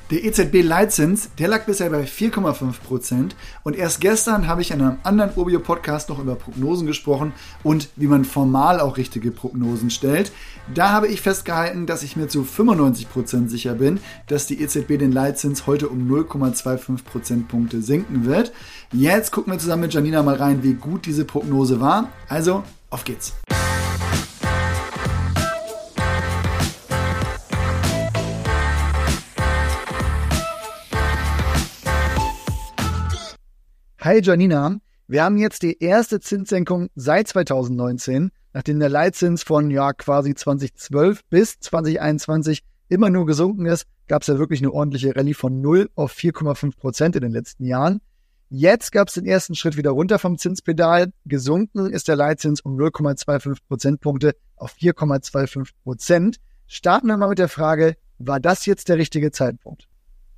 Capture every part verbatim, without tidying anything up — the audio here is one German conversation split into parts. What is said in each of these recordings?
Der E Z B-Leitzins, der lag bisher bei vier Komma fünf Prozent und erst gestern habe ich in einem anderen Urbio-Podcast noch über Prognosen gesprochen und wie man formal auch richtige Prognosen stellt. Da habe ich festgehalten, dass ich mir zu fünfundneunzig Prozent sicher bin, dass die E Z B den Leitzins heute um null Komma fünfundzwanzig Prozentpunkte sinken wird. Jetzt gucken wir zusammen mit Janina mal rein, wie gut diese Prognose war. Also, auf geht's! Hi Janina, wir haben jetzt die erste Zinssenkung seit zweitausendneunzehn, nachdem der Leitzins von ja quasi zweitausendzwölf bis zweitausendeinundzwanzig immer nur gesunken ist, gab es ja wirklich eine ordentliche Rallye von null auf vier Komma fünf Prozent in den letzten Jahren. Jetzt gab es den ersten Schritt wieder runter vom Zinspedal. Gesunken ist der Leitzins um null Komma fünfundzwanzig Prozentpunkte auf vier Komma fünfundzwanzig Prozent. Starten wir mal mit der Frage, war das jetzt der richtige Zeitpunkt?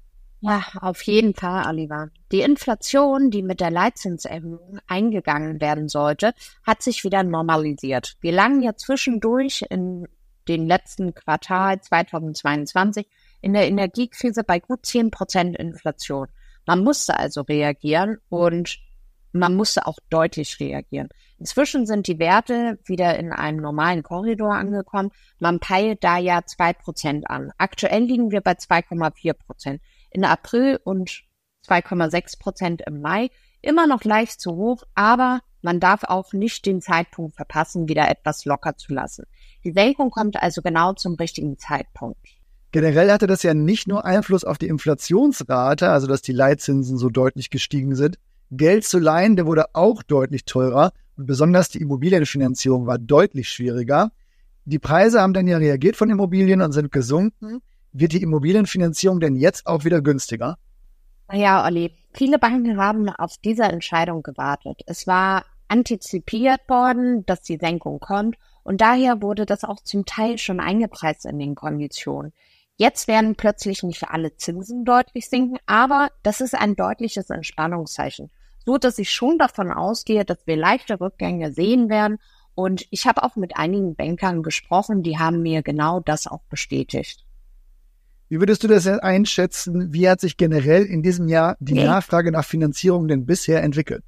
Ja, auf jeden Fall, Oliver. Die Inflation, die mit der Leitzinserhöhung eingegangen werden sollte, hat sich wieder normalisiert. Wir lagen ja zwischendurch in den letzten Quartal zweitausendzweiundzwanzig in der Energiekrise bei gut zehn Prozent Inflation. Man musste also reagieren und man musste auch deutlich reagieren. Inzwischen sind die Werte wieder in einem normalen Korridor angekommen. Man peilt da ja zwei Prozent an. Aktuell liegen wir bei zwei Komma vier Prozent. In April und zwei Komma sechs Prozent im Mai. Immer noch leicht zu hoch, aber man darf auch nicht den Zeitpunkt verpassen, wieder etwas locker zu lassen. Die Senkung kommt also genau zum richtigen Zeitpunkt. Generell hatte das ja nicht nur Einfluss auf die Inflationsrate, also dass die Leitzinsen so deutlich gestiegen sind. Geld zu leihen, der wurde auch deutlich teurer und besonders die Immobilienfinanzierung war deutlich schwieriger. Die Preise haben dann ja reagiert von Immobilien und sind gesunken. Wird die Immobilienfinanzierung denn jetzt auch wieder günstiger? Naja, Olli, viele Banken haben auf diese Entscheidung gewartet. Es war antizipiert worden, dass die Senkung kommt und daher wurde das auch zum Teil schon eingepreist in den Konditionen. Jetzt werden plötzlich nicht alle Zinsen deutlich sinken, aber das ist ein deutliches Entspannungszeichen, so dass ich schon davon ausgehe, dass wir leichte Rückgänge sehen werden und ich habe auch mit einigen Bankern gesprochen, die haben mir genau das auch bestätigt. Wie würdest du das einschätzen? Wie hat sich generell in diesem Jahr die okay. Nachfrage nach Finanzierung denn bisher entwickelt?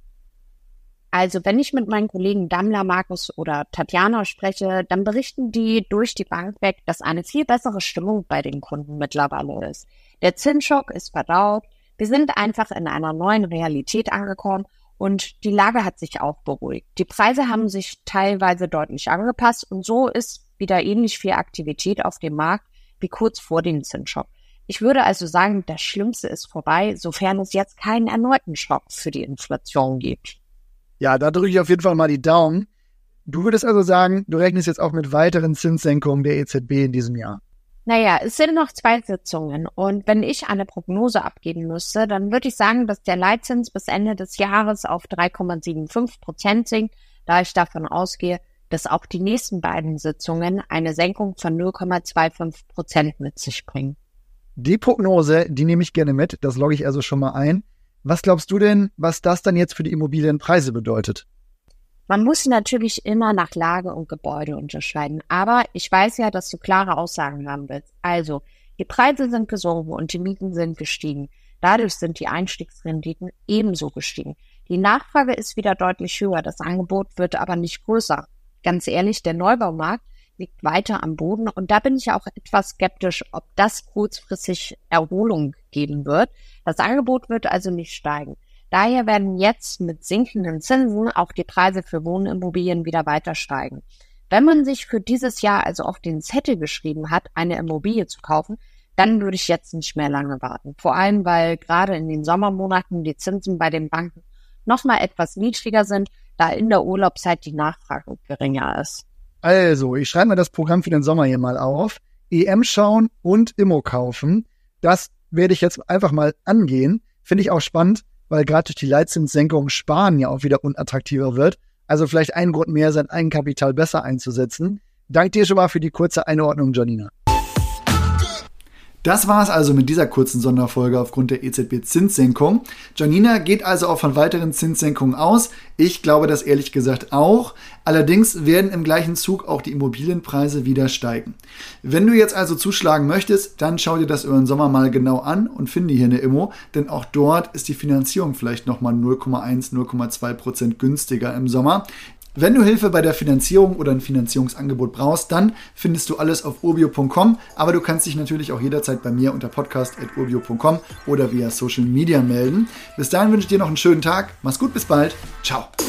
Also wenn ich mit meinen Kollegen Dammler, Markus oder Tatjana spreche, dann berichten die durch die Bank weg, dass eine viel bessere Stimmung bei den Kunden mittlerweile ist. Der Zinsschock ist verdaut, wir sind einfach in einer neuen Realität angekommen und die Lage hat sich auch beruhigt. Die Preise haben sich teilweise deutlich angepasst und so ist wieder ähnlich viel Aktivität auf dem Markt wie kurz vor dem Zinsschock. Ich würde also sagen, das Schlimmste ist vorbei, sofern es jetzt keinen erneuten Schock für die Inflation gibt. Ja, da drücke ich auf jeden Fall mal die Daumen. Du würdest also sagen, du rechnest jetzt auch mit weiteren Zinssenkungen der E Z B in diesem Jahr? Naja, es sind noch zwei Sitzungen und wenn ich eine Prognose abgeben müsste, dann würde ich sagen, dass der Leitzins bis Ende des Jahres auf drei Komma fünfundsiebzig Prozent sinkt, da ich davon ausgehe, dass auch die nächsten beiden Sitzungen eine Senkung von null Komma fünfundzwanzig Prozent mit sich bringen. Die Prognose, die nehme ich gerne mit, das logge ich also schon mal ein. Was glaubst du denn, was das dann jetzt für die Immobilienpreise bedeutet? Man muss natürlich immer nach Lage und Gebäude unterscheiden, aber ich weiß ja, dass du klare Aussagen haben willst. Also, die Preise sind gesunken und die Mieten sind gestiegen. Dadurch sind die Einstiegsrenditen ebenso gestiegen. Die Nachfrage ist wieder deutlich höher, das Angebot wird aber nicht größer. Ganz ehrlich, der Neubaumarkt liegt weiter am Boden und da bin ich auch etwas skeptisch, ob das kurzfristig Erholung geben wird. Das Angebot wird also nicht steigen. Daher werden jetzt mit sinkenden Zinsen auch die Preise für Wohnimmobilien wieder weiter steigen. Wenn man sich für dieses Jahr also auf den Zettel geschrieben hat, eine Immobilie zu kaufen, dann würde ich jetzt nicht mehr lange warten. Vor allem, weil gerade in den Sommermonaten die Zinsen bei den Banken nochmal etwas niedriger sind, da in der Urlaubszeit die Nachfrage geringer ist. Also, ich schreibe mir das Programm für den Sommer hier mal auf. E M schauen und Immo kaufen. Das werde ich jetzt einfach mal angehen. Finde ich auch spannend, weil gerade durch die Leitzinssenkung Sparen ja auch wieder unattraktiver wird. Also vielleicht ein Grund mehr, sein Eigenkapital besser einzusetzen. Danke dir schon mal für die kurze Einordnung, Janina. Das war es also mit dieser kurzen Sonderfolge aufgrund der E Z B-Zinssenkung. Janina geht also auch von weiteren Zinssenkungen aus. Ich glaube das ehrlich gesagt auch. Allerdings werden im gleichen Zug auch die Immobilienpreise wieder steigen. Wenn du jetzt also zuschlagen möchtest, dann schau dir das über den Sommer mal genau an und finde hier eine Immo, denn auch dort ist die Finanzierung vielleicht nochmal null Komma eins, null Komma zwei Prozent günstiger im Sommer. Wenn du Hilfe bei der Finanzierung oder ein Finanzierungsangebot brauchst, dann findest du alles auf urbio punkt com, aber du kannst dich natürlich auch jederzeit bei mir unter podcast at urbio punkt com oder via Social Media melden. Bis dahin wünsche ich dir noch einen schönen Tag, mach's gut, bis bald, ciao.